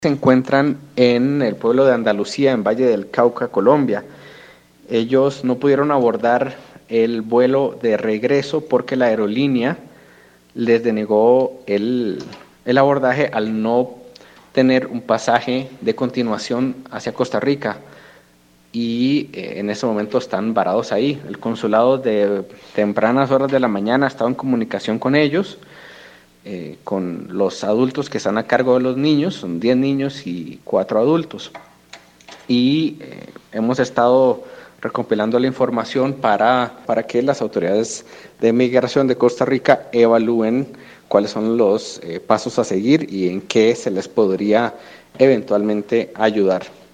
se encuentran en el pueblo de Andalucía, en Valle del Cauca, Colombia. Ellos no pudieron abordar el vuelo de regreso porque la aerolínea les denegó el abordaje al no tener un pasaje de continuación hacia Costa Rica. Y en ese momento están varados ahí. El consulado de tempranas horas de la mañana estaba en comunicación con ellos, con los adultos que están a cargo de los niños, son 10 niños y 4 adultos. Y hemos estado recopilando la información para que las autoridades de migración de Costa Rica evalúen cuáles son los pasos a seguir y en qué se les podría eventualmente ayudar.